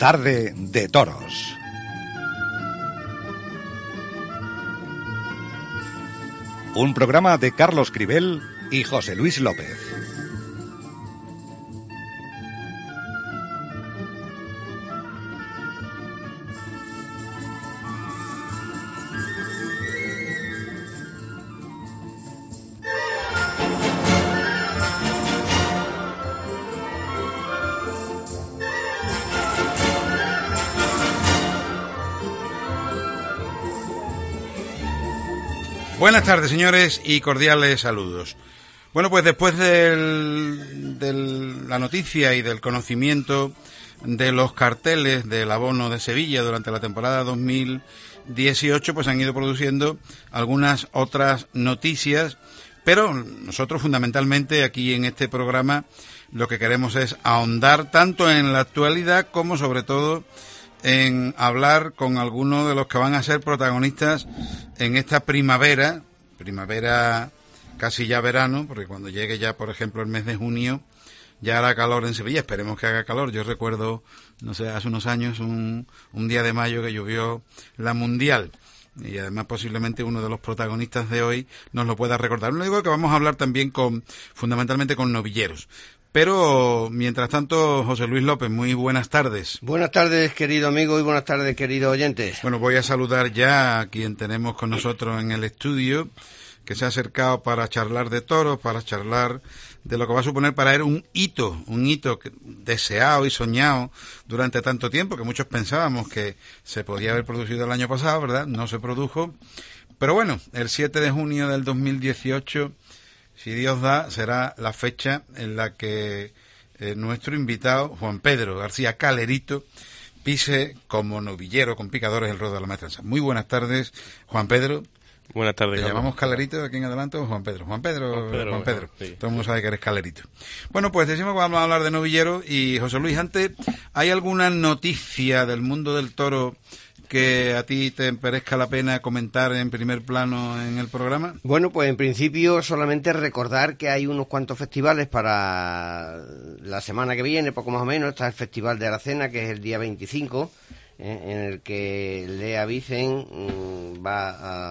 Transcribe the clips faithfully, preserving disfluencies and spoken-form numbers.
Tarde de Toros. Un programa de Carlos Cribel y José Luis López. Buenas tardes, señores, y cordiales saludos. Bueno, pues después de la noticia y del conocimiento de los carteles del abono de Sevilla durante la temporada dos mil dieciocho, pues han ido produciendo algunas otras noticias, pero nosotros fundamentalmente aquí en este programa lo que queremos es ahondar tanto en la actualidad como sobre todo en hablar con algunos de los que van a ser protagonistas en esta primavera, primavera casi ya verano, porque cuando llegue ya, por ejemplo, el mes de junio, ya hará calor en Sevilla, esperemos que haga calor. Yo recuerdo, no sé, hace unos años, un, un día de mayo que llovió la Mundial, y además posiblemente uno de los protagonistas de hoy nos lo pueda recordar. Lo digo que vamos a hablar también con, fundamentalmente con novilleros. Pero, mientras tanto, José Luis López, muy buenas tardes. Buenas tardes, querido amigo, y buenas tardes, queridos oyentes. Bueno, voy a saludar ya a quien tenemos con nosotros en el estudio, que se ha acercado para charlar de toros, para charlar de lo que va a suponer para él un hito, un hito deseado y soñado durante tanto tiempo, que muchos pensábamos que se podía haber producido el año pasado, ¿verdad? No se produjo. Pero bueno, el siete de junio del dos mil dieciocho... si Dios da, será la fecha en la que eh, nuestro invitado, Juan Pedro García Calerito, pise como novillero con picadores el ruedo de la maestranza. Muy buenas tardes, Juan Pedro. Buenas tardes. ¿Te llamamos Calerito de aquí en adelante o Juan Pedro? Juan Pedro, Juan Pedro. Juan Pedro. Sí. Todo el mundo sabe que eres Calerito. Bueno, pues decimos que vamos a hablar de novillero y José Luis, antes, ¿hay alguna noticia del mundo del toro que a ti te parezca la pena comentar en primer plano en el programa? Bueno, pues en principio solamente recordar que hay unos cuantos festivales para la semana que viene, poco más o menos. Está el Festival de Aracena, que es el día veinticinco, eh, en el que Lea Vicen mmm, va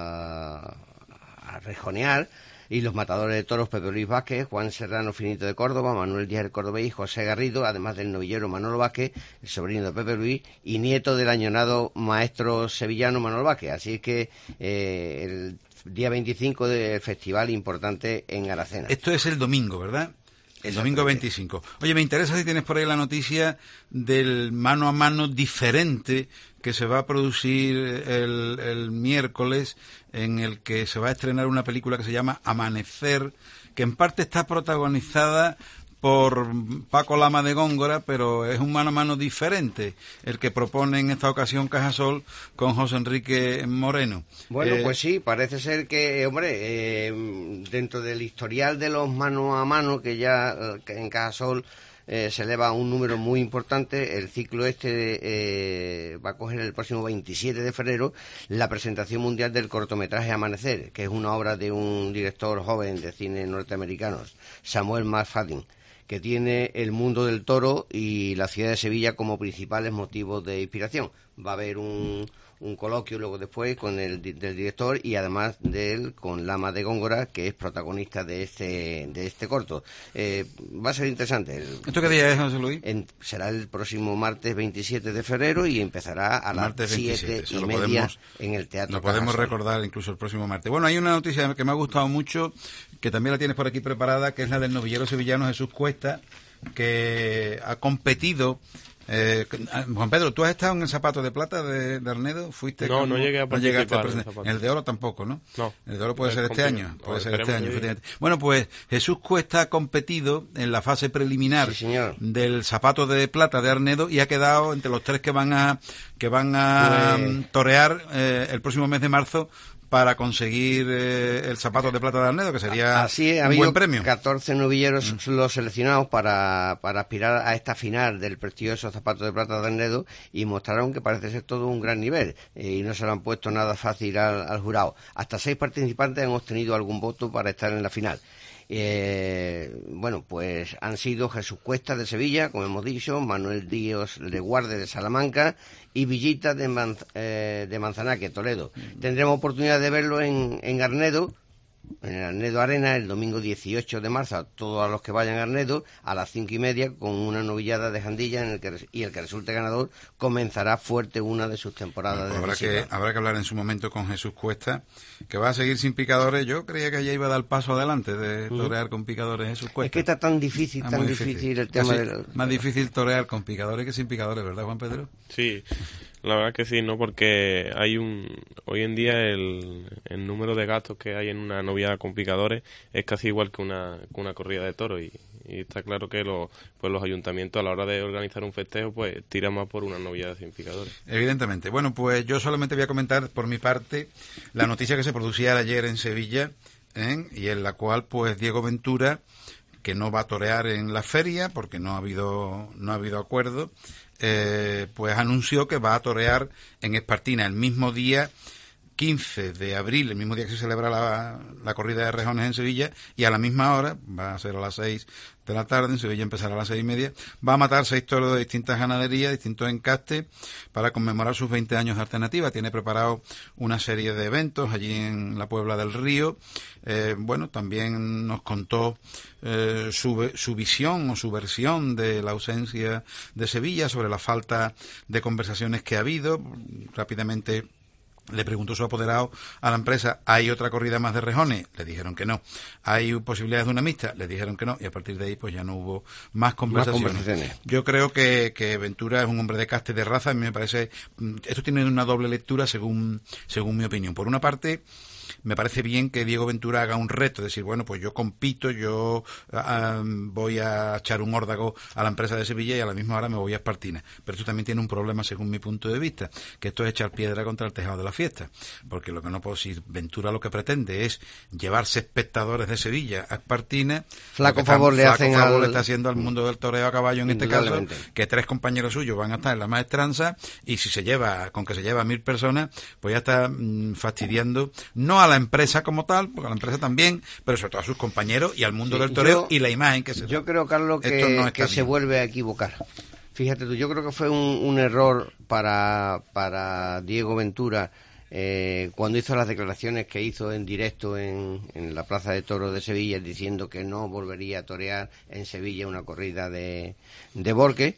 a, a rejonear, y los matadores de toros Pepe Luis Vázquez, Juan Serrano Finito de Córdoba, Manuel Díaz el Cordobés y José Garrido, además del novillero Manolo Vázquez, el sobrino de Pepe Luis y nieto del añonado maestro sevillano Manolo Vázquez. Así es que eh, el día veinticinco del festival importante en Aracena. Esto es el domingo, ¿verdad? El domingo veinticinco. Oye, me interesa si tienes por ahí la noticia del mano a mano diferente que se va a producir el, el miércoles, en el que se va a estrenar una película que se llama Amanecer, que en parte está protagonizada por Paco Lama de Góngora, pero es un mano a mano diferente el que propone en esta ocasión Cajasol con José Enrique Moreno. Bueno, eh, pues sí, parece ser que, hombre, eh, dentro del historial de los mano a mano, que ya que en Cajasol eh, se eleva un número muy importante, el ciclo este eh, va a coger el próximo veintisiete de febrero la presentación mundial del cortometraje Amanecer, que es una obra de un director joven de cine norteamericanos, Samuel McFadden, que tiene el mundo del toro y la ciudad de Sevilla como principales motivos de inspiración. Va a haber un, un coloquio luego después con el del director y además de él con Lama de Góngora, que es protagonista de este de este corto. Eh, va a ser interesante. El, ¿Esto qué día es, José Luis? En, será el próximo martes veintisiete de febrero y empezará a las siete y media podemos, en el Teatro Lo podemos Cajasol. recordar incluso el próximo martes. Bueno, hay una noticia que me ha gustado mucho, que también la tienes por aquí preparada, que es la del novillero sevillano Jesús Cuesta, que ha competido. Eh, Juan Pedro, ¿tú has estado en el Zapato de Plata de, de Arnedo? ¿Fuiste? No, como, no llegué a participar. No en el de oro tampoco, ¿no? No. El de oro puede ser este año. Puede pues ser este año, que... efectivamente. Bueno, pues Jesús Cuesta ha competido en la fase preliminar sí, señor. del Zapato de Plata de Arnedo y ha quedado entre los tres que van a que van a pues... torear eh, el próximo mes de marzo para conseguir eh, el zapato de plata de Arnedo, que sería Así es, un buen premio. catorce novilleros mm. los seleccionados para, para aspirar a esta final del prestigioso zapato de plata de Arnedo, y mostraron que parece ser todo un gran nivel, eh, y no se lo han puesto nada fácil al, al jurado. Hasta seis participantes han obtenido algún voto para estar en la final. Eh, bueno, pues han sido Jesús Cuesta de Sevilla, como hemos dicho, Manuel Díaz de Guarde de Salamanca y Villita de, Manz, eh, de Manzanaque, Toledo. Tendremos oportunidad de verlo en, en Arnedo, en el Arnedo Arena, el domingo dieciocho de marzo, a todos los que vayan a Arnedo, a las cinco y media, con una novillada de Jandilla, en el que, y el que resulte ganador comenzará fuerte una de sus temporadas. Bueno, de habrá, que, habrá que hablar en su momento con Jesús Cuesta, que va a seguir sin picadores. Yo creía que ya iba a dar paso adelante de torear con picadores Jesús Cuesta. Es que está tan difícil, tan difícil, difícil el tema. Casi de... Más difícil torear con picadores que sin picadores, ¿verdad, Juan Pedro? Sí. La verdad que sí, ¿no? Porque hay un... Hoy en día el, el número de gastos que hay en una novillada con picadores es casi igual que una, que una corrida de toros, y, y está claro que lo, pues los ayuntamientos a la hora de organizar un festejo pues tiran más por una novillada sin picadores. Evidentemente. Bueno, pues yo solamente voy a comentar por mi parte la noticia que se producía ayer en Sevilla, ¿eh? Y en la cual pues Diego Ventura, que no va a torear en la feria porque no ha habido no ha habido acuerdo, eh, pues anunció que va a torear en Espartina el mismo día quince de abril, el mismo día que se celebra la, la corrida de rejones en Sevilla, y a la misma hora, va a ser a las seis de la tarde, en Sevilla empezará a las seis y media, va a matar seis toros de distintas ganaderías, distintos encastes, para conmemorar sus veinte años de Alternativa. Tiene preparado una serie de eventos allí en la Puebla del Río. Eh, bueno, también nos contó eh, su, su visión o su versión de la ausencia de Sevilla, sobre la falta de conversaciones que ha habido. Rápidamente le preguntó su apoderado a la empresa: ¿hay otra corrida más de rejones? Le dijeron que no. ¿Hay posibilidades de una mixta? Le dijeron que no, y a partir de ahí pues ya no hubo más conversaciones. Más conversaciones. Yo creo que, que Ventura es un hombre de caste, de raza. A mí me parece, esto tiene una doble lectura según, según mi opinión. Por una parte, me parece bien que Diego Ventura haga un reto, decir, bueno, pues yo compito, yo uh, voy a echar un órdago a la empresa de Sevilla y a la misma hora me voy a Espartina. Pero esto también tiene un problema según mi punto de vista, que esto es echar piedra contra el tejado de la fiesta. Porque lo que no puedo decir, Ventura lo que pretende es llevarse espectadores de Sevilla a Espartina. Flaco favor le hacen flaco favor al... le está haciendo al mundo del toreo a caballo en este caso, que tres compañeros suyos van a estar en la maestranza, y si se lleva, con que se lleva a mil personas, pues ya está mmm, fastidiando, no a la empresa como tal, porque a la empresa también, pero sobre todo a sus compañeros y al mundo sí, del toreo, yo, y la imagen que se Yo da. creo, Carlos, que, no que se vuelve a equivocar. Fíjate tú, yo creo que fue un, un error para, para Diego Ventura eh, cuando hizo las declaraciones que hizo en directo en, en la Plaza de Toros de Sevilla, diciendo que no volvería a torear en Sevilla una corrida de, de Borque,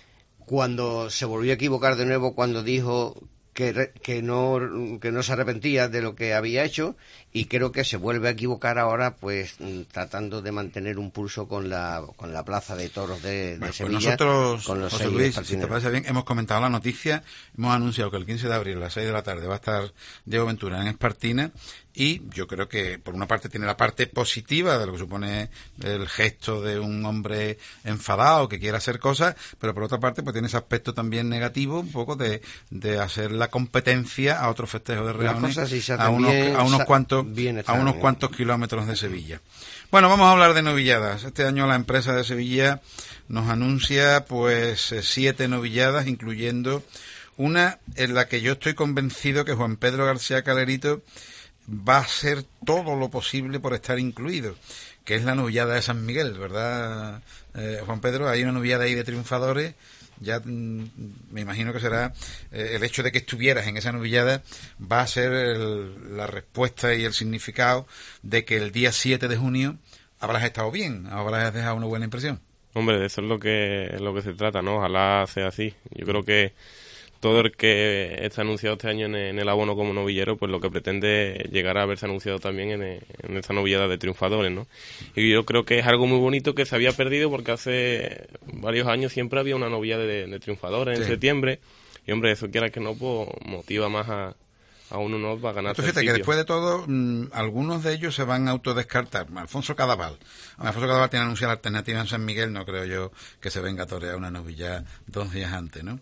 cuando se volvió a equivocar de nuevo cuando dijo que, que no que no se arrepentía de lo que había hecho, y creo que se vuelve a equivocar ahora, pues tratando de mantener un pulso con la con la Plaza de Toros de, de bueno, Sevilla. Pues nosotros, con los José Luis, si te parece bien, hemos comentado la noticia, hemos anunciado que el quince de abril a las seis de la tarde va a estar Diego Ventura en Espartina, y yo creo que por una parte tiene la parte positiva de lo que supone el gesto de un hombre enfadado que quiere hacer cosas, pero por otra parte pues tiene ese aspecto también negativo, un poco de, de hacer la competencia a otros festejos de rejones, si a unos, bien, a unos cuantos a unos cuantos kilómetros de Sevilla. Bueno, vamos a hablar de novilladas. Este año la empresa de Sevilla nos anuncia pues siete novilladas, incluyendo una en la que yo estoy convencido que Juan Pedro García Calerito va a hacer todo lo posible por estar incluido, que es la novillada de San Miguel, ¿verdad, eh, Juan Pedro? Hay una novillada ahí de triunfadores. Ya mm, me imagino que será eh, el hecho de que estuvieras en esa novillada va a ser el, la respuesta y el significado de que el día siete de junio habrás estado bien, habrás dejado una buena impresión. Hombre, de eso es lo que es lo que se trata, ¿no? Ojalá sea así. Yo creo que todo el que está anunciado este año en el, en el abono como novillero, pues lo que pretende es llegar a haberse anunciado también en, en esta novillada de triunfadores, ¿no? Y yo creo que es algo muy bonito que se había perdido, porque hace varios años siempre había una novillada de, de triunfadores en sí. septiembre, y hombre, eso quiera que no, pues motiva más a, a uno, ¿no?, para ganarse el sitio. Fíjate que después de todo, mmm, algunos de ellos se van a autodescartar. Alfonso Cadaval. Alfonso Cadaval tiene anunciado la alternativa en San Miguel, no creo yo que se venga a torear una novilla dos días antes, ¿no?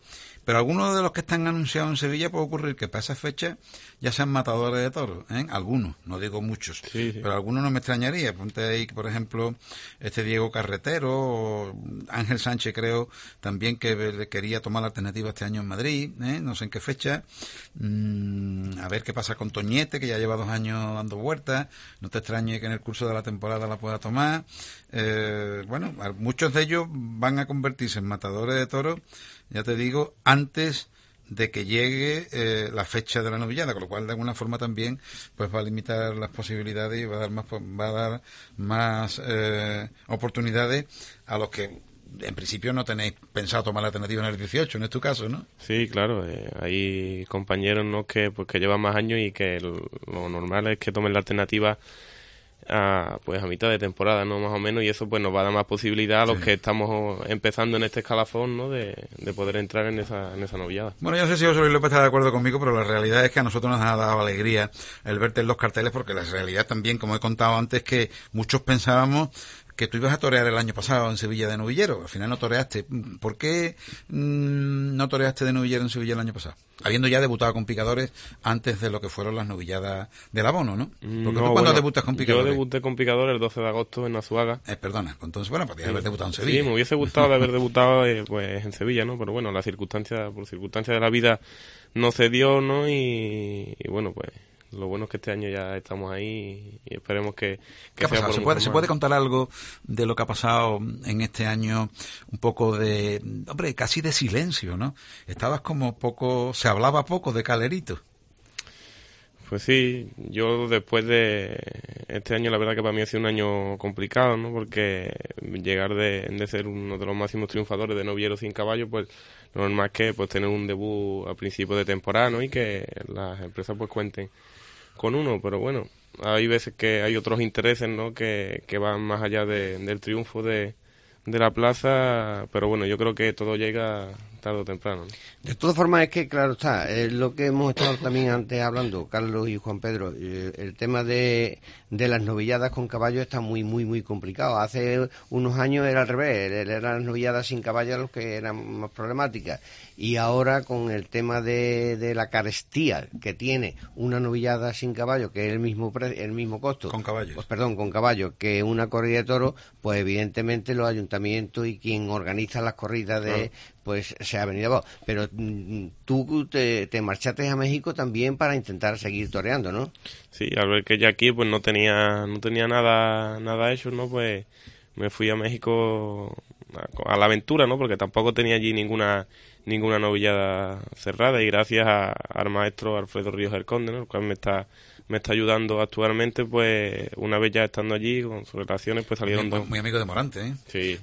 Pero algunos de los que están anunciados en Sevilla puede ocurrir que para esa fecha ya sean matadores de toros, ¿eh? Algunos, no digo muchos, sí, sí. pero algunos no me extrañaría. Ponte ahí, por ejemplo, este Diego Carretero, o Ángel Sánchez, creo, también que quería tomar la alternativa este año en Madrid, ¿eh? No sé en qué fecha. Mm, a ver qué pasa con Toñete, que ya lleva dos años dando vueltas. No te extrañe que en el curso de la temporada la pueda tomar. Eh, bueno, muchos de ellos van a convertirse en matadores de toros, ya te digo, antes de que llegue eh, la fecha de la novillada, con lo cual de alguna forma también pues va a limitar las posibilidades y va a dar más va a dar más eh, oportunidades a los que en principio no tenéis pensado tomar la alternativa en el dieciocho, ¿no es tu caso, no? Sí, claro, eh, hay compañeros, ¿no?, que pues que llevan más años y que el, lo normal es que tomen la alternativa a, pues a mitad de temporada, ¿no?, más o menos, y eso pues nos va a dar más posibilidad a los sí. que estamos empezando en este escalafón, ¿no?, de, de poder entrar en esa en esa novillada. Bueno, yo no sé si José Luis López está de acuerdo conmigo, pero la realidad es que a nosotros nos ha dado alegría el verte en los carteles, porque la realidad también, como he contado antes, que muchos pensábamos que tú ibas a torear el año pasado en Sevilla de novillero, al final no toreaste. ¿Por qué mmm, no toreaste de novillero en Sevilla el año pasado? Habiendo ya debutado con picadores antes de lo que fueron las novilladas del abono, ¿no? Porque no, tú cuando bueno, debutas con picadores... Yo debuté con picadores el doce de agosto en Azuaga. Eh, perdona, entonces, bueno, podrías sí. haber debutado en Sí, Sevilla. me hubiese gustado de haber debutado eh, pues en Sevilla, ¿no? Pero bueno, las circunstancias, por circunstancias de la vida no se dio, ¿no? Y, y bueno, pues... Lo bueno es que este año ya estamos ahí y esperemos que, que ¿Qué ha sea pasado? por ¿Se puede, ¿Se puede contar algo de lo que ha pasado en este año? Un poco de, hombre, casi de silencio, ¿no? Estabas como poco, se hablaba poco de Calerito. Pues sí, yo después de este año, la verdad que para mí ha sido un año complicado, ¿no? Porque llegar de, de ser uno de los máximos triunfadores de novilleros sin caballo, pues lo normal es que pues tener un debut a principio de temporada, ¿no? Y que las empresas pues cuenten con uno, pero bueno, hay veces que hay otros intereses, ¿no?, que, que van más allá de, del triunfo de, de la plaza, pero bueno, yo creo que todo llega tarde o temprano, ¿no? De todas formas, es que, claro está, es lo que hemos estado también antes hablando, Carlos y Juan Pedro, el, el tema de, de las novilladas con caballo está muy, muy, muy complicado. Hace unos años era al revés, eran las novilladas sin caballo los que eran más problemáticas, y ahora con el tema de, de la carestía que tiene una novillada sin caballo, que es el mismo pre, el mismo costo, con caballos, pues perdón, con caballo, que una corrida de toros, pues evidentemente los ayuntamientos y quien organiza las corridas de, claro, pues se ha venido abajo. Pero mm, tú te, te marchaste a México también para intentar seguir toreando, ¿no? Sí, al ver que ya aquí pues no tenía no tenía nada nada hecho, ¿no? Pues me fui a México a, a la aventura, ¿no? Porque tampoco tenía allí ninguna ninguna novillada cerrada, y gracias a, al maestro Alfredo Ríos el Conde, ¿no?, el cual me está me está ayudando actualmente, pues una vez ya estando allí con sus relaciones, pues salieron muy, dos... Muy amigo de Morante, ¿eh? Sí.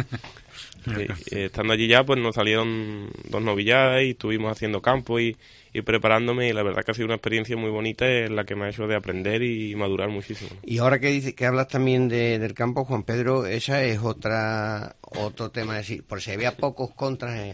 Sí, estando allí ya, pues nos salieron dos novilladas y estuvimos haciendo campo y, y preparándome, y la verdad que ha sido una experiencia muy bonita en la que me ha hecho de aprender y madurar muchísimo. Y ahora que dices que hablas también de, del campo, Juan Pedro, esa es otra otro tema, es decir, por si había pocos contras, eh,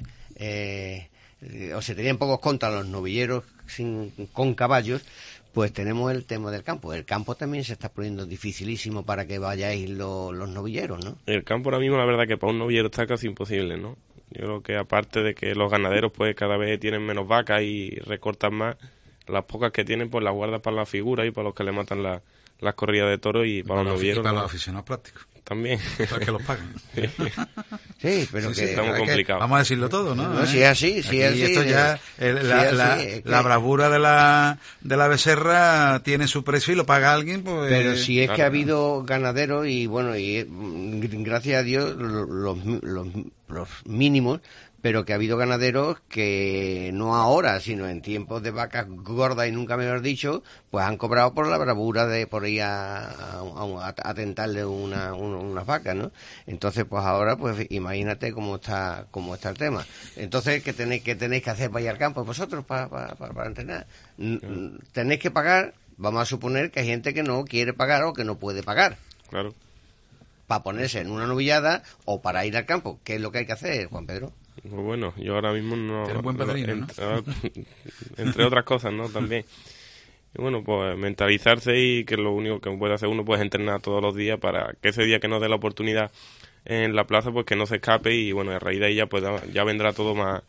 eh, o se tenían pocos contras los novilleros sin, con caballos, pues tenemos el tema del campo. El campo también se está poniendo dificilísimo para que vayáis lo, los novilleros, ¿no? El campo ahora mismo, la verdad que para un novillero está casi imposible, ¿no? Yo creo que aparte de que los ganaderos pues cada vez tienen menos vacas y recortan más, las pocas que tienen pues las guardan para la figura y para los que le matan la, las corridas de toros y para, para los novilleros. Y para ¿no? los aficionados prácticos. También. Para que los paguen. Sí, pero sí, que... sí, estamos complicados. Vamos a decirlo todo, ¿no? No, ¿Eh? si es así, si es así. Esto ya, el, si la, es la, así, la que... bravura de la de la becerra tiene su precio y lo paga alguien, pues... Pero si es claro, que ha habido ganaderos y, bueno, y gracias a Dios, los, los, los mínimos, pero que ha habido ganaderos que no ahora, sino en tiempos de vacas gordas y nunca mejor dicho, pues han cobrado por la bravura de por ir a, a, a, a tentarle una, una, una vaca, ¿no? Entonces, pues ahora, pues imagínate cómo está cómo está el tema. Entonces, ¿qué tenéis, qué tenéis que hacer para ir al campo vosotros, para, para, para, para entrenar? Claro. Tenéis que pagar, vamos a suponer que hay gente que no quiere pagar o que no puede pagar. Claro. Para ponerse en una novillada o para ir al campo. ¿Qué es lo que hay que hacer, Juan Pedro? Pues bueno, yo ahora mismo no... Tiene un buen padrino, no, ¿no? Entre, entre otras cosas, ¿no? También. Y bueno, pues mentalizarse y que lo único que puede hacer uno pues entrenar todos los días para que ese día que nos dé la oportunidad en la plaza, pues que no se escape y bueno, a raíz de ahí ya, pues, ya vendrá todo más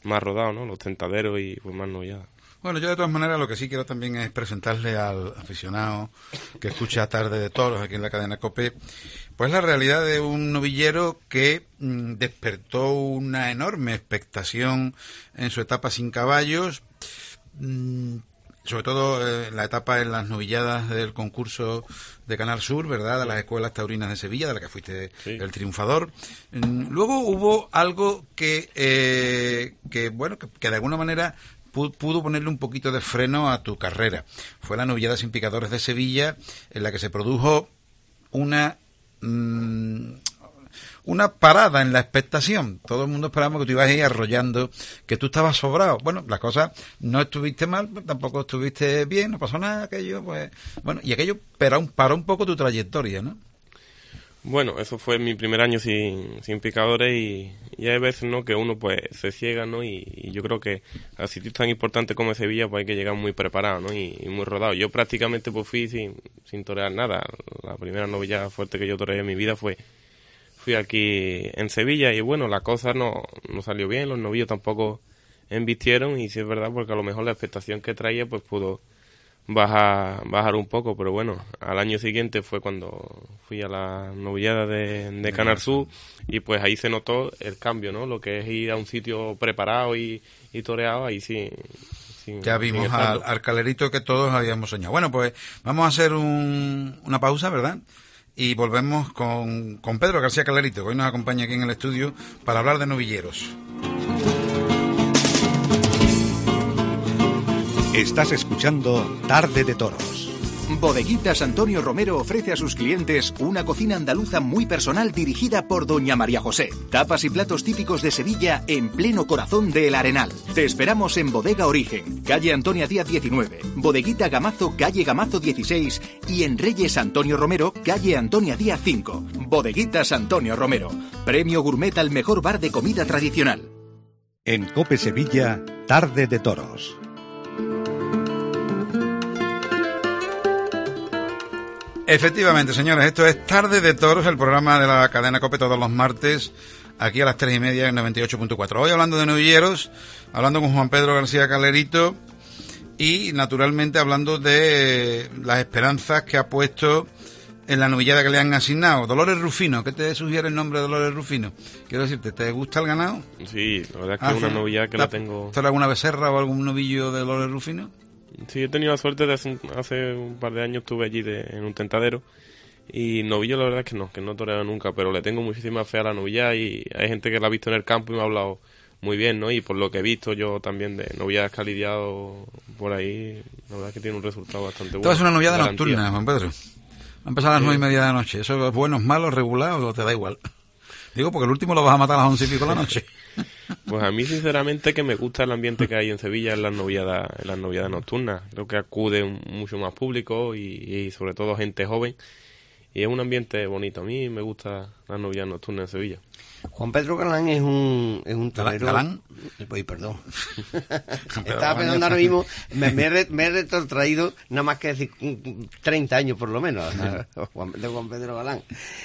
más rodados, ¿no? Los tentaderos y pues más novilladas. Bueno, yo de todas maneras lo que sí quiero también es presentarle al aficionado que escucha Tarde de Toros aquí en la cadena COPE, pues la realidad de un novillero que mmm, despertó una enorme expectación en su etapa sin caballos, mmm, sobre todo en eh, la etapa en las novilladas del concurso de Canal Sur, ¿verdad?, de las escuelas taurinas de Sevilla, de la que fuiste sí. el triunfador. Mm, luego hubo algo que, eh, que bueno, que, que de alguna manera pudo ponerle un poquito de freno a tu carrera. Fue la novillada sin picadores de Sevilla, en la que se produjo una mmm, una parada en la expectación. Todo el mundo esperábamos que tú ibas a ir arrollando, que tú estabas sobrado. Bueno, las cosas no estuviste mal, tampoco estuviste bien, no pasó nada, aquello, pues... Bueno, y aquello paró, paró un poco tu trayectoria, ¿no? Bueno, eso fue mi primer año sin, sin picadores y, y hay veces, ¿no?, que uno pues se ciega, ¿no? Y, y yo creo que a sitios tan importantes como Sevilla pues hay que llegar muy preparado, ¿no? Y, y muy rodado. Yo prácticamente pues fui sin, sin torear nada. La primera novillada fuerte que yo toreé en mi vida fue fui aquí en Sevilla y bueno, la cosa no, no salió bien, los novillos tampoco embistieron y sí es verdad porque a lo mejor la expectación que traía pues pudo bajar, bajar un poco, pero bueno, al año siguiente fue cuando fui a la novillada de, de Canal Sur y pues ahí se notó el cambio, ¿no? Lo que es ir a un sitio preparado y, y toreado, ahí sí. sí ya vimos al, al calerito que todos habíamos soñado. Bueno, pues vamos a hacer un, una pausa, ¿verdad? Y volvemos con, con Pedro García Calerito, que hoy nos acompaña aquí en el estudio para hablar de novilleros. Estás escuchando Tarde de Toros. Bodeguitas Antonio Romero ofrece a sus clientes una cocina andaluza muy personal dirigida por doña María José. Tapas y platos típicos de Sevilla en pleno corazón de El Arenal. Te esperamos en Bodega Origen, calle Antonia Díaz diecinueve, Bodeguita Gamazo, calle Gamazo dieciséis y en Reyes Antonio Romero, calle Antonia Díaz cinco. Bodeguitas Antonio Romero, premio gourmet al mejor bar de comida tradicional. En COPE Sevilla, Tarde de Toros. Efectivamente, señores, esto es Tarde de Toros, el programa de la cadena COPE todos los martes, aquí a las tres y media en noventa y ocho punto cuatro. Hoy hablando de novilleros, hablando con Juan Pedro García Calerito y, naturalmente, hablando de las esperanzas que ha puesto en la novillada que le han asignado. Dolores Rufino, ¿qué te sugiere el nombre de Dolores Rufino? Quiero decirte, ¿te gusta el ganado? Sí, la verdad es que es una novillada que la tengo... ¿Tienes alguna becerra o algún novillo de Dolores Rufino? Sí, he tenido la suerte de hace un, hace un par de años estuve allí de, en un tentadero y novillo la verdad es que no, que no toreo nunca, pero le tengo muchísima fe a la novillada y hay gente que la ha visto en el campo y me ha hablado muy bien, ¿no? Y por lo que he visto yo también de novilladas que ha lidiado por ahí, la verdad es que tiene un resultado bastante bueno. Tú haces una novillada nocturna, Juan Pedro. Va a empezar a las nueve sí. y media de la noche. ¿Eso es bueno, es malo, regular o te da igual? Digo, porque el último lo vas a matar a las once y pico de la noche. Pues a mí, sinceramente, que me gusta el ambiente que hay en Sevilla en las novilladas, en las novilladas nocturnas. Creo que acude mucho más público y, y sobre todo gente joven. Y es un ambiente bonito. A mí me gusta las novilladas nocturnas en Sevilla. Juan Pedro Galán es un es un torero. ¿Galán? Pues perdón. Estaba pensando ahora mismo, me, me, he re, me he retrotraído nada más que decir treinta años por lo menos, Juan, de Juan Pedro Galán.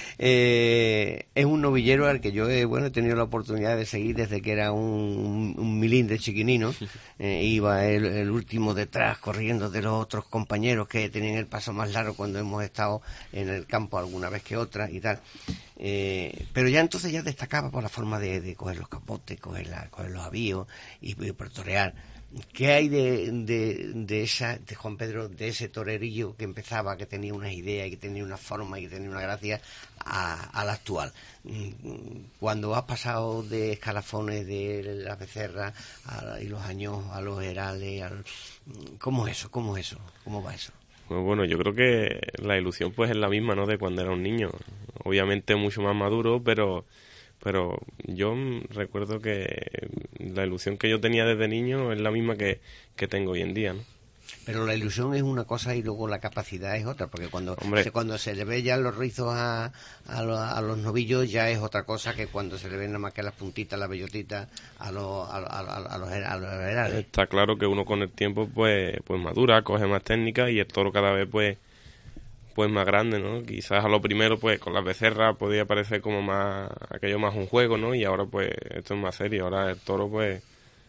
Eh, es un novillero al que yo he, bueno, he tenido la oportunidad de seguir desde que era un, un, un milín de chiquinino. Eh, iba el, el último detrás, corriendo de los otros compañeros que tenían el paso más largo cuando hemos estado en el campo alguna vez que otra y tal. Eh, pero ya entonces ya destacaba por la forma de, de coger los capotes, coger, la, coger los avíos y, y por torear. ¿Qué hay de, de, de esa, de Juan Pedro, de ese torerillo que empezaba, que tenía unas ideas y que tenía una forma y que tenía una gracia a, a la actual? Cuando has pasado de escalafones de las becerras a, y los años a los herales, al, ¿cómo es eso? ¿Cómo es eso? ¿Cómo va eso? Pues bueno, yo creo que la ilusión pues es la misma, ¿no?, de cuando era un niño. Obviamente mucho más maduro, pero pero yo recuerdo que la ilusión que yo tenía desde niño es la misma que, que tengo hoy en día, ¿no? Pero la ilusión es una cosa y luego la capacidad es otra, porque cuando se, cuando se le ve ya los rizos a, a, los, a los novillos ya es otra cosa que cuando se le ven nada más que las puntitas, las bellotitas a los, a, a, a los, a los herales. Está claro que uno con el tiempo pues pues madura, coge más técnica y el toro cada vez pues pues más grande, ¿no? Quizás a lo primero pues con las becerras podía parecer como más aquello más un juego, ¿no? Y ahora pues esto es más serio, ahora el toro pues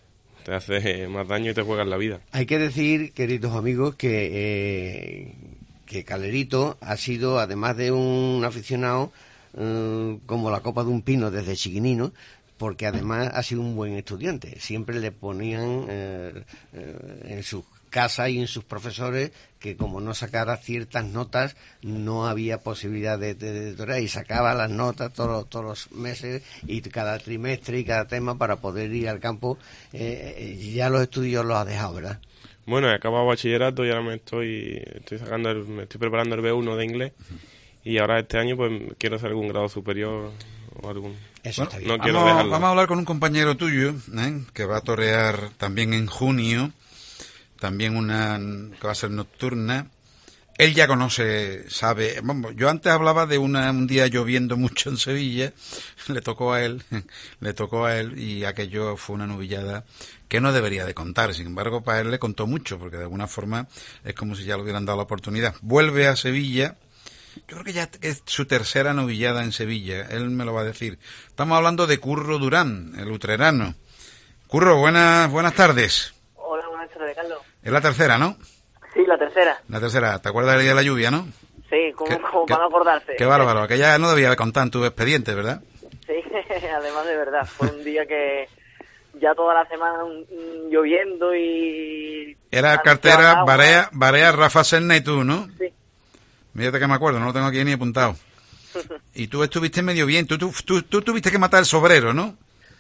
te hace más daño y te juegas la vida. Hay que decir, queridos amigos, que, eh, que Calerito ha sido, además de un aficionado, eh, como la copa de un pino desde chiquinino, porque además ha sido un buen estudiante. Siempre le ponían eh, eh, en sus casas y en sus profesores que como no sacara ciertas notas no había posibilidad de, de, de torear, y sacaba las notas todos, todos los meses y cada trimestre y cada tema para poder ir al campo. Eh, ya los estudios los ha dejado, ¿verdad? Bueno, he acabado bachillerato y ahora me estoy estoy sacando el, me estoy preparando el B uno de inglés, y ahora este año pues quiero hacer algún grado superior o algún... Eso Bueno, está bien. no quiero vamos, dejarlo. vamos a hablar con un compañero tuyo, ¿eh? Que va a torear también en junio, también una que va a ser nocturna. Él ya conoce, sabe, vamos, yo antes hablaba de una, un día lloviendo mucho en Sevilla, le tocó a él, le tocó a él, y aquello fue una nubillada que no debería de contar. Sin embargo, para él le contó mucho, porque de alguna forma es como si ya le hubieran dado la oportunidad. Vuelve a Sevilla. Yo creo que ya es su tercera novillada en Sevilla, él me lo va a decir. Estamos hablando de Curro Durán, el utrerano. Curro, buenas buenas tardes. Hola, buenas tardes, Carlos. Es la tercera, ¿no? Sí, la tercera. La tercera. ¿Te acuerdas del día de la lluvia, no? Sí, como, Qué- como qué- para no acordarse. Qué bárbaro, que ya no debía de contar en tu expediente, ¿verdad? Sí, además de verdad, fue un día que ya toda la semana mm, lloviendo y... Era anunciaba cartera, agua. Barea, Barea, Rafa Serna y tú, ¿no? Sí. Mírate que me acuerdo, no lo tengo aquí ni apuntado. Y tú estuviste medio bien, tú, tú, tú, tú tuviste que matar el sobrero, ¿no?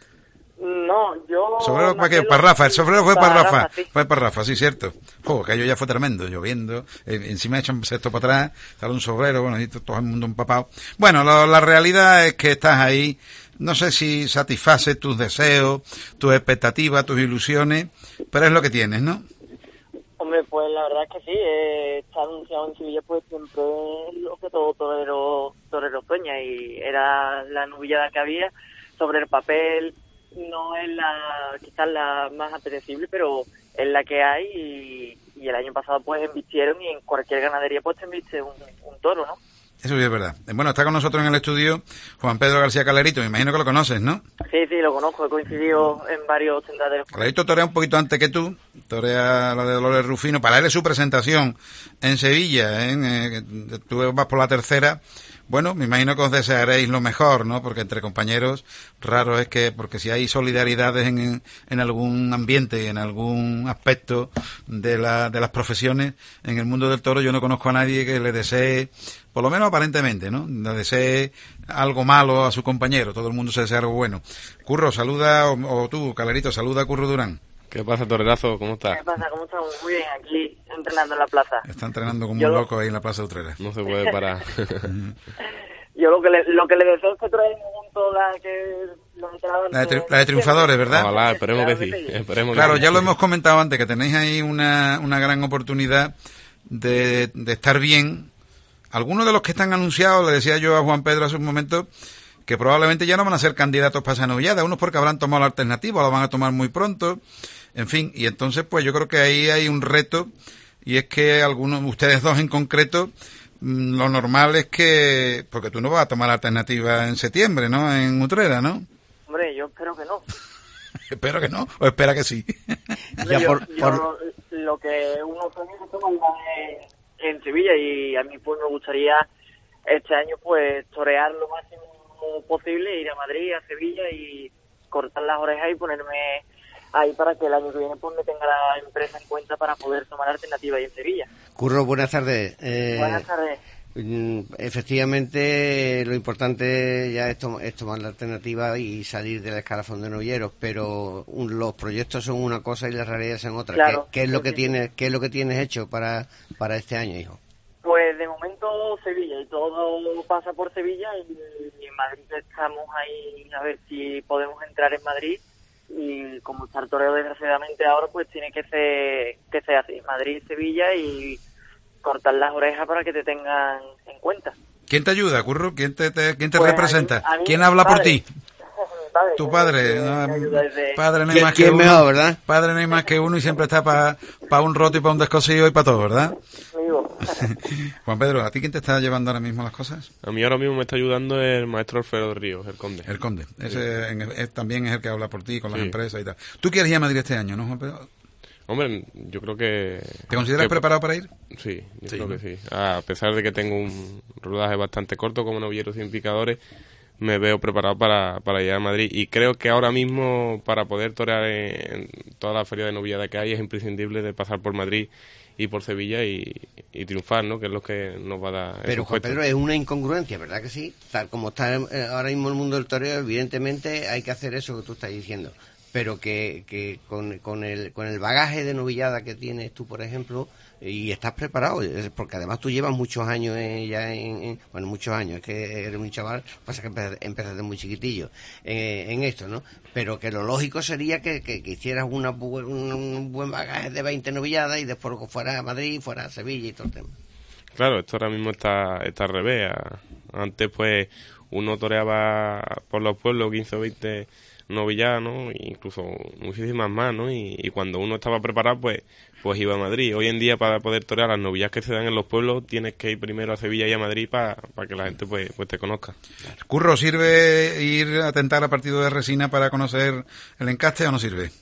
No, yo... ¿Sobrero para qué? maté Para los- Rafa, el sobrero fue para, Rafa. sí. Fue para Rafa, sí, cierto. Jo, aquello ya fue tremendo, lloviendo. Eh, encima echan esto para atrás, sale un sobrero, bueno, y todo el mundo empapado. Bueno, lo- la realidad es que estás ahí. No sé si satisface tus deseos, tus expectativas, tus ilusiones, pero es lo que tienes, ¿no? Hombre, pues la verdad es que sí, eh, estar anunciado en Sevilla pues siempre es lo que todo torero, torero sueña, y era la nubillada que había sobre el papel. No es la, quizás la más apetecible, pero es la que hay, y, y el año pasado pues embistieron, y en cualquier ganadería pues te embiste un, un toro, ¿no? Eso sí es verdad. Bueno, está con nosotros en el estudio Juan Pedro García Calerito, me imagino que lo conoces, ¿no? Sí, sí, lo conozco, he coincidido en varios tentaderos. Calerito torea un poquito antes que tú, torea la de Dolores Rufino. Para él es su presentación en Sevilla, ¿eh? Eh, tú vas por la tercera. Bueno, me imagino que os desearéis lo mejor, ¿no? Porque entre compañeros, raro es que, porque si hay solidaridades en, en algún ambiente, en algún aspecto de, la, de las profesiones, en el mundo del toro yo no conozco a nadie que le desee, por lo menos aparentemente, ¿no? Le desee algo malo a su compañero, todo el mundo se desea algo bueno. Curro, saluda, o, o tú, Calerito, saluda a Curro Durán. ¿Qué pasa, torerazo? ¿Cómo estás? ¿Qué pasa? ¿Cómo estamos? Muy bien, aquí entrenando en la plaza. Está entrenando como Yo un lo- loco ahí en la Plaza de Utrera. No se puede parar. Yo lo que le, lo que le deseo es que traen junto la que los entrenadores... La de, tri- la de triunfadores, ¿verdad? Ojalá, esperemos que sí. Claro que sí. Esperemos Claro, que sí. ya lo hemos comentado antes, que tenéis ahí una, una gran oportunidad de, de estar bien. Algunos de los que están anunciados, le decía yo a Juan Pedro hace un momento, que probablemente ya no van a ser candidatos para esa novillada, unos porque habrán tomado la alternativa, la van a tomar muy pronto, en fin, y entonces pues yo creo que ahí hay un reto, y es que algunos, ustedes dos en concreto, mm, lo normal es que, porque tú no vas a tomar la alternativa en septiembre, ¿no? En Utrera, ¿no? Hombre, yo espero que no. Espero que no, o espera que sí. Ya yo, por- yo por- lo que uno sueña es tomarla en, en Sevilla, y a mí pues me gustaría este año pues torear lo máximo posible, ir a Madrid, a Sevilla y cortar las orejas y ponerme ahí para que el año que viene pues me tenga la empresa en cuenta para poder tomar alternativa ahí en Sevilla. Curro, buenas tardes. Eh, Buenas tardes. mm, Efectivamente, lo importante ya es, to- es tomar la alternativa y salir del escalafón de novilleros, pero un- los proyectos son una cosa y las realidades son otra. Claro, ¿Qué, qué es lo sí, que sí. tienes, qué es lo que tienes hecho para, para este año, hijo? Pues de momento Sevilla, y todo pasa por Sevilla, y en Madrid estamos ahí a ver si podemos entrar en Madrid, y como está el toreo desgraciadamente ahora pues tiene que ser, que ser así, Madrid, Sevilla, y cortar las orejas para que te tengan en cuenta. ¿Quién te ayuda, Curro? ¿Quién te, te- quién te Pues a representa? mí- a mí ¿Quién mi habla por padre. ti? Mi padre, Tu que- padre. que ¿no? me ayuda desde- Padre no hay ¿Quién- más que quién uno. mejor, verdad? Padre no hay más que uno y siempre está para pa un roto y para un descosido y para todo, ¿verdad? Amigo, Juan Pedro, ¿a ti quién te está llevando ahora mismo las cosas? A mí ahora mismo me está ayudando el maestro Alfredo Ríos, el conde. El conde. Ese Sí. en- es- también es el que habla por ti, con las Sí. empresas y tal. ¿Tú quieres ir a Madrid este año, no, Juan Pedro? Hombre, yo creo que... ¿Te consideras que- preparado para ir? Sí, yo Sí, creo ¿no? que sí. A pesar de que tengo un rodaje bastante corto como novillero sin picadores, me veo preparado para, para ir a Madrid. Y creo que ahora mismo, para poder torear en, en toda la feria de novillada que hay, es imprescindible de pasar por Madrid y por Sevilla y, y triunfar, ¿no? Que es lo que nos va a dar Pero esos Juan puestos. Pedro, es una incongruencia, ¿verdad que sí? Tal como está eh, ahora mismo el mundo del toreo, evidentemente hay que hacer eso que tú estás diciendo. Pero que, que con, con, el, con el bagaje de novillada que tienes tú, por ejemplo, y estás preparado, es porque además tú llevas muchos años en, ya en, en- bueno, muchos años, es que eres un chaval, pasa que empezaste, empezaste muy chiquitillo en, en esto, ¿no? Pero que lo lógico sería que, que, que hicieras una, bu- un, un buen bagaje de veinte novilladas y después fuera a Madrid, fuera a Sevilla y todo el tema. Claro, esto ahora mismo está, está al revés. A- Antes, pues, uno toreaba por los pueblos quince o veinte novilladas, ¿no? Incluso muchísimas más, ¿no? Y, y cuando uno estaba preparado, pues pues iba a Madrid. Hoy en día, para poder torear las novillas que se dan en los pueblos, tienes que ir primero a Sevilla y a Madrid para que la gente pues, pues te conozca. Curro, ¿sirve ir a tentar a partido de resina para conocer el encaste o no sirve?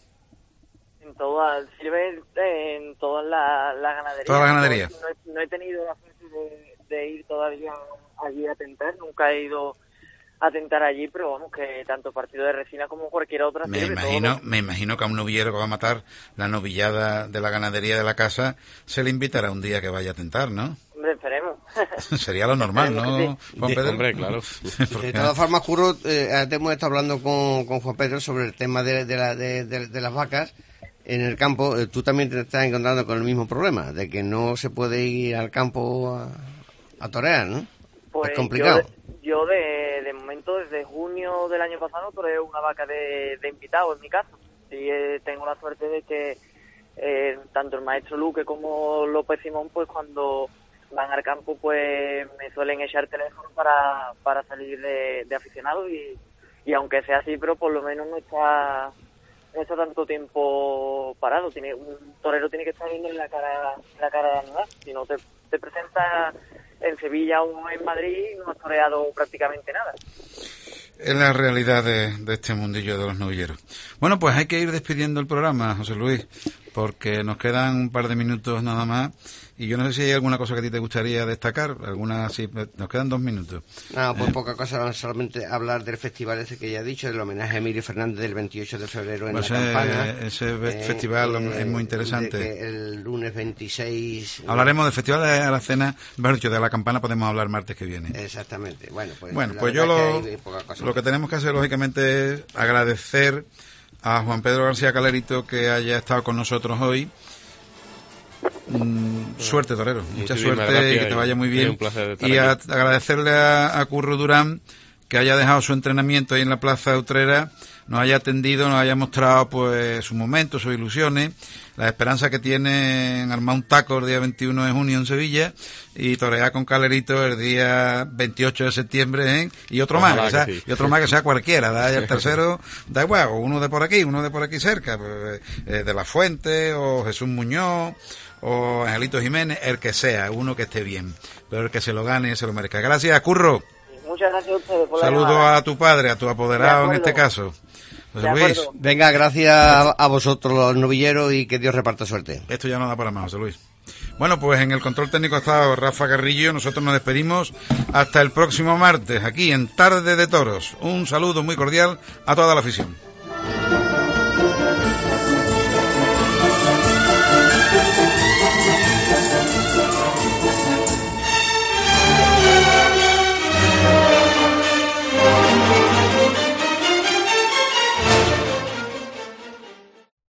En todas, sirve en todas las la ganaderías. Todas las ganaderías. No, no he, no he tenido la suerte de, de ir todavía allí a tentar, nunca he ido a tentar allí, pero vamos, que tanto partido de resina como cualquier otra Me sirve, imagino, todo. me imagino que a un novillero que va a matar la novillada de la ganadería de la casa se le invitará un día que vaya a tentar, ¿no? Hombre, esperemos. Sería lo normal, ¿no, Esperemos Juan De- Pedro? Hombre, claro. De todas formas, Curro, eh, ahora te hemos estado hablando con, con Juan Pedro sobre el tema de, de, la, de, de- de las vacas en el campo. Eh, tú también te estás encontrando con el mismo problema, de que no se puede ir al campo a, a torear, ¿no? Pues es complicado. Yo, yo de, de momento, desde junio del año pasado, toreé una vaca de, de invitado, en mi caso. Y eh, tengo la suerte de que eh, tanto el maestro Luque como López Simón, pues cuando van al campo, pues me suelen echar teléfono para, para salir de, de aficionado y, y aunque sea así, pero por lo menos no está, no está tanto tiempo parado. Tiene, un torero tiene que estar viendo en la cara, la cara de animal. Si no te, te presenta en Sevilla o en Madrid, no has toreado prácticamente nada. Es la realidad de, de este mundillo de los novilleros. Bueno, pues hay que ir despidiendo el programa, José Luis, porque nos quedan un par de minutos nada más. Y yo no sé si hay alguna cosa que a ti te gustaría destacar. Alguna, sí, nos quedan dos minutos. No, pues Eh, poca cosa, solamente hablar del festival ese que ya he dicho, del homenaje a Emilio Fernández del veintiocho de febrero en Pues La ese- Campana. ese Eh, festival eh, es muy interesante. de que el lunes veintiséis... Hablaremos del Festival de la Cena, mejor dicho, de la Campana podemos hablar martes que viene. Exactamente. Bueno, pues, Bueno, la pues yo verdad lo, es que hay poca cosa. lo que tenemos que hacer, lógicamente, es agradecer a Juan Pedro García Calerito que haya estado con nosotros hoy. Mm, suerte, torero. Mucha Muchísimas suerte gracias y que te vaya muy y bien. un placer estar Y a- aquí. agradecerle a, a Curro Durán que haya dejado su entrenamiento ahí en la Plaza de Utrera, nos haya atendido, nos haya mostrado pues sus momentos, sus ilusiones, la esperanza que tiene en armar un taco el día veintiuno de junio en Sevilla y torear con Calerito el día veintiocho de septiembre, ¿eh? Y otro Ojalá más, que sea, que sí. y otro más que sea cualquiera, da ya el tercero, da igual, o uno de por aquí, uno de por aquí cerca, pues, eh, de La Fuente, o Jesús Muñoz, o Angelito Jiménez, el que sea, uno que esté bien, pero el que se lo gane se lo merezca. Gracias, Curro. Muchas gracias a ustedes por la Saludo llamada. a tu padre, a tu apoderado en De este acuerdo. caso. José De Luis, acuerdo. Venga, gracias a, a vosotros los novilleros y que Dios reparta suerte. esto ya no da para más, José Luis. Bueno, pues en el control técnico ha estado Rafa Carrillo, nosotros nos despedimos hasta el próximo martes, aquí en Tarde de Toros. Un saludo muy cordial a toda la afición.